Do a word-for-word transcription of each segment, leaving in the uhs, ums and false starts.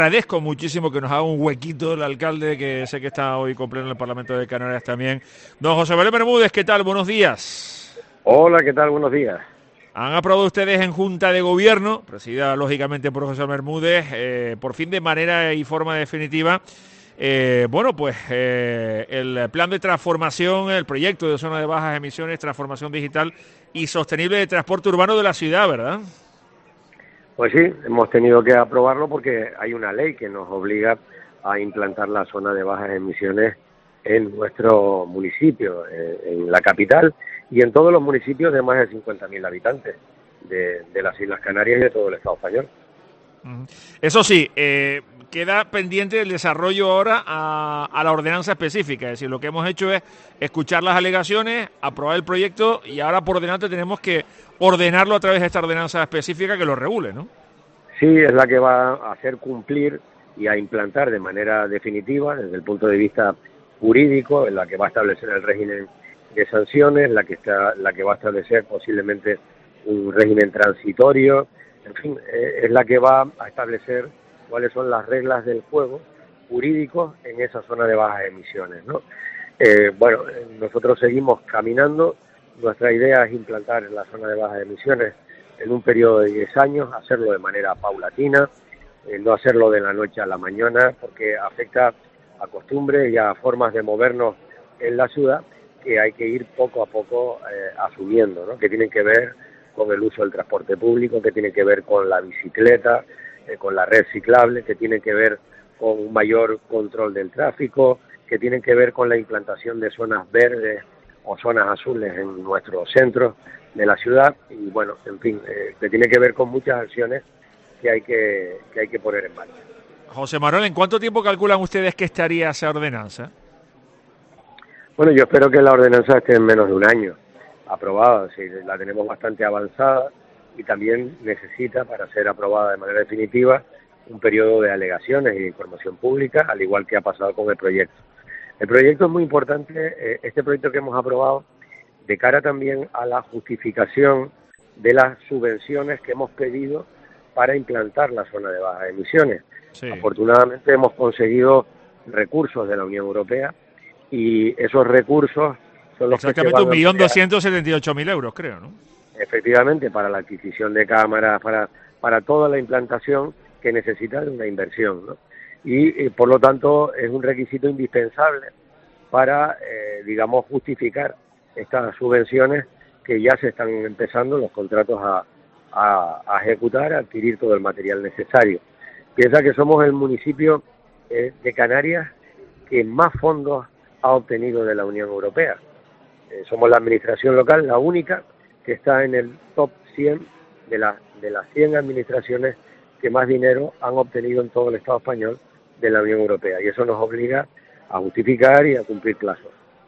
Agradezco muchísimo que nos haga un huequito el alcalde, que sé que está hoy con pleno en el Parlamento de Canarias también. Don José Manuel Bermúdez, ¿qué tal? Buenos días. Hola, ¿qué tal? Buenos días. Han aprobado ustedes en Junta de Gobierno, presidida lógicamente por José Bermúdez, eh, por fin de manera y forma definitiva, eh, bueno, pues eh, el plan de transformación, el proyecto de zona de bajas emisiones, transformación digital y sostenible de transporte urbano de la ciudad, ¿verdad? Pues sí, hemos tenido que aprobarlo porque hay una ley que nos obliga a implantar la zona de bajas emisiones en nuestro municipio, eh, en la capital y en todos los municipios de más de cincuenta mil habitantes de, de las Islas Canarias y de todo el Estado español. Eso sí, eh, queda pendiente el desarrollo ahora a, a la ordenanza específica, es decir, lo que hemos hecho es escuchar las alegaciones, aprobar el proyecto y ahora por delante tenemos que ordenarlo a través de esta ordenanza específica que lo regule, ¿no? Sí, es la que va a hacer cumplir y a implantar de manera definitiva, desde el punto de vista jurídico, en la que va a establecer el régimen de sanciones, la que está, la que va a establecer posiblemente un régimen transitorio, en fin, eh, es la que va a establecer cuáles son las reglas del juego jurídicos en esa zona de bajas emisiones, ¿no? Eh, bueno, nosotros seguimos caminando. Nuestra idea es implantar en la zona de bajas emisiones en un periodo de diez años, hacerlo de manera paulatina, eh, no hacerlo de la noche a la mañana, porque afecta a costumbres y a formas de movernos en la ciudad que hay que ir poco a poco eh, asumiendo, ¿no? Que tienen que ver con el uso del transporte público, que tienen que ver con la bicicleta, eh, con la red ciclable, que tienen que ver con un mayor control del tráfico, que tienen que ver con la implantación de zonas verdes o zonas azules en nuestros centros de la ciudad y bueno, en fin, eh, que tiene que ver con muchas acciones que hay que, que hay que poner en marcha. José Manuel, ¿en cuánto tiempo calculan ustedes que estaría esa ordenanza? Bueno, yo espero que la ordenanza esté en menos de un año aprobada, sí, la tenemos bastante avanzada y también necesita, para ser aprobada de manera definitiva, un periodo de alegaciones y de información pública, al igual que ha pasado con el proyecto. El proyecto es muy importante, eh, este proyecto que hemos aprobado, de cara también a la justificación de las subvenciones que hemos pedido para implantar la zona de bajas emisiones. Sí. Afortunadamente hemos conseguido recursos de la Unión Europea y esos recursos son los exactamente que un millón doscientos setenta y ocho mil euros, creo, ¿no? Efectivamente, para la adquisición de cámaras, para, para toda la implantación que necesita de una inversión, ¿no? Y, y por lo tanto es un requisito indispensable para, eh, digamos, justificar estas subvenciones que ya se están empezando los contratos a, a, a ejecutar, a adquirir todo el material necesario. Piensa que somos el municipio eh, de Canarias que más fondos ha obtenido de la Unión Europea. Eh, somos la administración local, la única que está en el top cien de, la, de las cien administraciones que más dinero han obtenido en todo el Estado español de la Unión Europea. Y eso nos obliga a justificar y a cumplir plazos.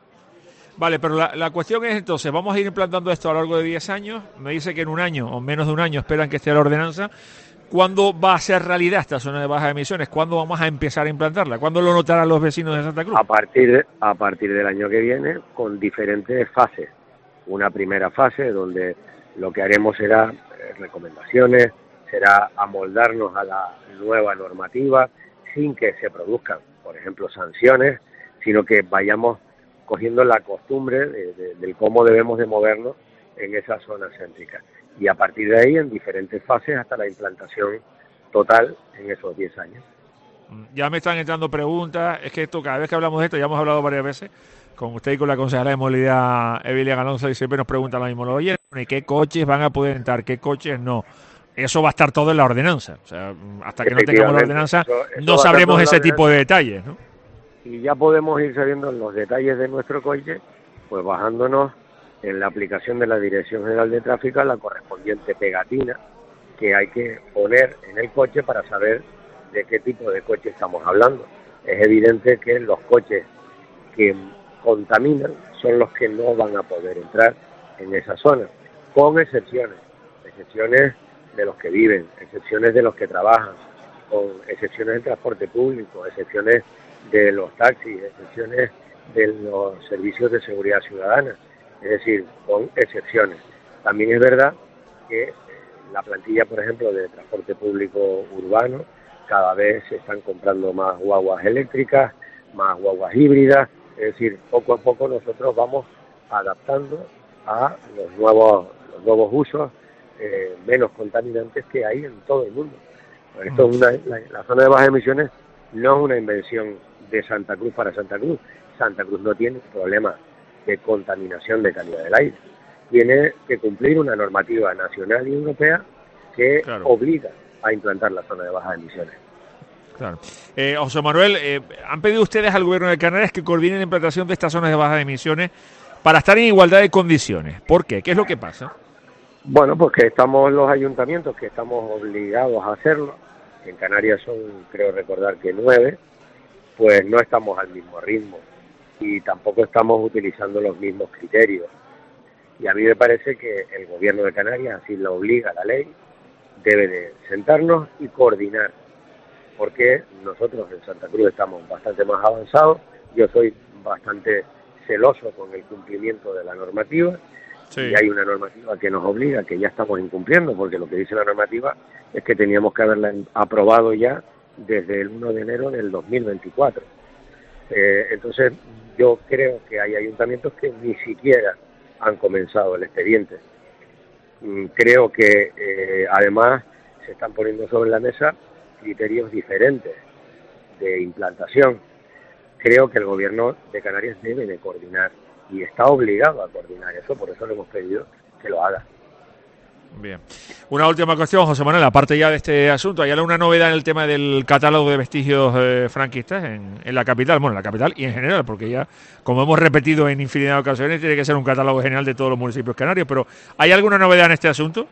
Vale, pero la, la cuestión es entonces, vamos a ir implantando esto a lo largo de diez años. Me dice que en un año o menos de un año esperan que esté la ordenanza. ¿Cuándo va a ser realidad esta zona de bajas emisiones? ¿Cuándo vamos a empezar a implantarla? ¿Cuándo lo notarán los vecinos de Santa Cruz? A partir, a partir del año que viene, con diferentes fases. Una primera fase donde lo que haremos será eh, recomendaciones, será amoldarnos a la nueva normativa sin que se produzcan, por ejemplo, sanciones, sino que vayamos cogiendo la costumbre de, de, del cómo debemos de movernos en esa zona céntrica. Y a partir de ahí, en diferentes fases, hasta la implantación total en esos diez años. Ya me están entrando preguntas. Es que esto, cada vez que hablamos de esto, ya hemos hablado varias veces con usted y con la consejera de movilidad, Evilia Alonso, y siempre nos preguntan lo mismo. Oye, ¿qué coches van a poder entrar? ¿Qué coches no? Eso va a estar todo en la ordenanza. O sea, hasta que no tengamos la ordenanza, eso, eso no sabremos ese tipo de detalles, ¿no? Y ya podemos ir sabiendo los detalles de nuestro coche, pues bajándonos en la aplicación de la Dirección General de Tráfico a la correspondiente pegatina que hay que poner en el coche para saber de qué tipo de coche estamos hablando. Es evidente que los coches que contaminan son los que no van a poder entrar en esa zona, con excepciones, excepciones de los que viven, excepciones de los que trabajan, con excepciones del transporte público, excepciones de los taxis, excepciones de los servicios de seguridad ciudadana, es decir, con excepciones. También es verdad que la plantilla, por ejemplo, de transporte público urbano cada vez se están comprando más guaguas eléctricas, más guaguas híbridas, es decir, poco a poco nosotros vamos adaptando a los nuevos, los nuevos usos eh, menos contaminantes que hay en todo el mundo. Esto es una, la, la zona de bajas emisiones no es una invención de Santa Cruz para Santa Cruz. Santa Cruz no tiene problema de contaminación de calidad del aire. Tiene que cumplir una normativa nacional y europea que claro. obliga a implantar la zona de bajas emisiones. Claro. Eh, José Manuel, eh, ¿han pedido ustedes al Gobierno de Canarias que coordine la implantación de estas zonas de bajas emisiones para estar en igualdad de condiciones? ¿Por qué? ¿Qué es lo que pasa? Bueno, pues que estamos los ayuntamientos que estamos obligados a hacerlo, que en Canarias son, creo recordar que nueve, pues no estamos al mismo ritmo y tampoco estamos utilizando los mismos criterios. Y a mí me parece que el Gobierno de Canarias, así lo obliga la ley, debe de sentarnos y coordinar, porque nosotros en Santa Cruz estamos bastante más avanzados, yo soy bastante celoso con el cumplimiento de la normativa, sí. Y hay una normativa que nos obliga, que ya estamos incumpliendo, porque lo que dice la normativa es que teníamos que haberla aprobado ya desde el uno de enero del dos mil veinticuatro. Eh, entonces yo creo que hay ayuntamientos que ni siquiera han comenzado el expediente. Mm, creo que eh, además se están poniendo sobre la mesa criterios diferentes de implantación. Creo que el Gobierno de Canarias debe de coordinar y está obligado a coordinar eso, por eso le hemos pedido que lo haga. Bien. Una última cuestión, José Manuel, aparte ya de este asunto, ¿hay alguna novedad en el tema del catálogo de vestigios eh, franquistas en, en la capital? Bueno, en la capital y en general, porque ya, como hemos repetido en infinidad de ocasiones, tiene que ser un catálogo general de todos los municipios canarios, pero ¿hay alguna novedad en este asunto?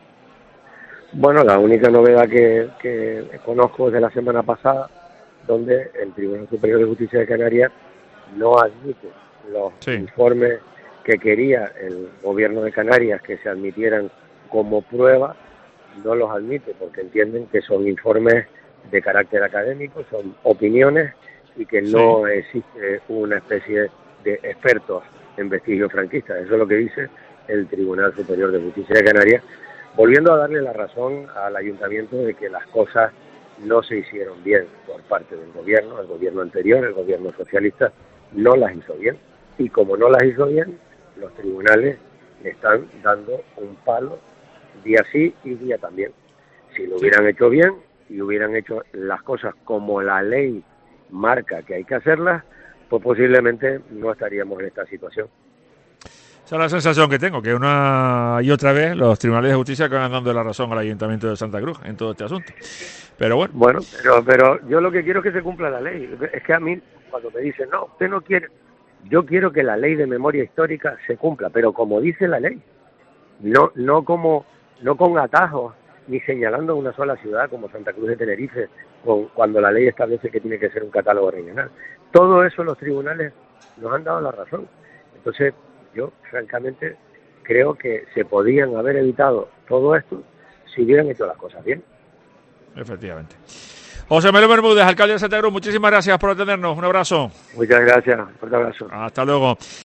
Bueno, la única novedad que, que conozco es de la semana pasada, donde el Tribunal Superior de Justicia de Canarias no admite los sí. informes que quería el Gobierno de Canarias que se admitieran como prueba, no los admite porque entienden que son informes de carácter académico, son opiniones y que no sí. existe una especie de expertos en vestigios franquistas. Eso es lo que dice el Tribunal Superior de Justicia de Canarias, volviendo a darle la razón al ayuntamiento de que las cosas no se hicieron bien por parte del gobierno, el gobierno anterior, el gobierno socialista, no las hizo bien. Y como no las hizo bien, los tribunales le están dando un palo día sí y día también. Si lo hubieran hecho bien y hubieran hecho las cosas como la ley marca que hay que hacerlas, pues posiblemente no estaríamos en esta situación. Esa es la sensación que tengo, que una y otra vez los tribunales de justicia acaban dando la razón al Ayuntamiento de Santa Cruz en todo este asunto. Pero bueno. Bueno, pero, pero yo lo que quiero es que se cumpla la ley. Es que a mí, cuando me dicen, no, usted no quiere, yo quiero que la ley de memoria histórica se cumpla, pero como dice la ley, no, no como, no con atajos, ni señalando una sola ciudad como Santa Cruz de Tenerife, con, cuando la ley establece que tiene que ser un catálogo regional. Todo eso los tribunales nos han dado la razón. Entonces, yo, francamente, creo que se podían haber evitado todo esto si hubieran hecho las cosas bien. Efectivamente. José Manuel Bermúdez, alcalde de Santa Cruz, muchísimas gracias por atendernos. Un abrazo. Muchas gracias. Un abrazo. Hasta luego.